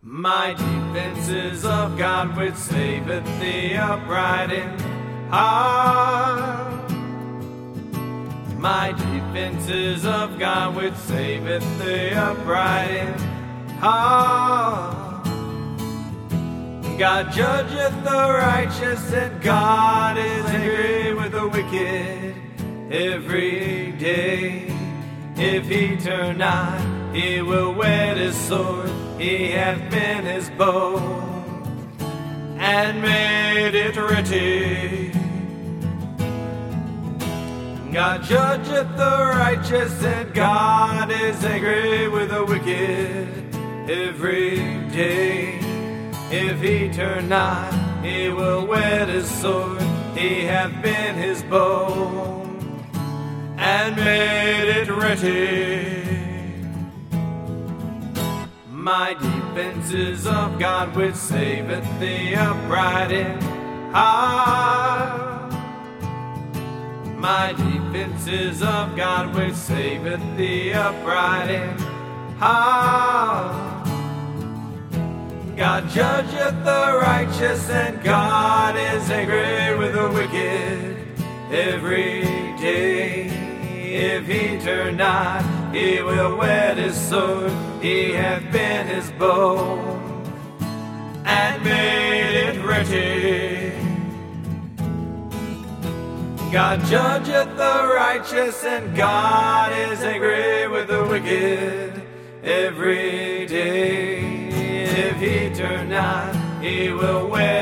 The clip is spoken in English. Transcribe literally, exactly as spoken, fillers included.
My defenses of God which saveth the upright in heart. My defenses of God which saveth the upright in heart. God judgeth the righteous, and God is angry with the wicked every day. If he turn not, he will whet his sword. He hath bent his bow and made it ready. God judgeth the righteous, and God is angry with the wicked every day. If he turn not, he will whet his sword. He hath bent his bow and made it ready. My defense is of God which saveth the upright in heart. My defense is of God which saveth the upright in heart. God judgeth the righteous, and God is angry with the wicked every day. If he turn not, he will whet his sword. He hath bent his bow and made it ready. God judgeth the righteous, and God is angry with the wicked every day. If he turn not, he will whet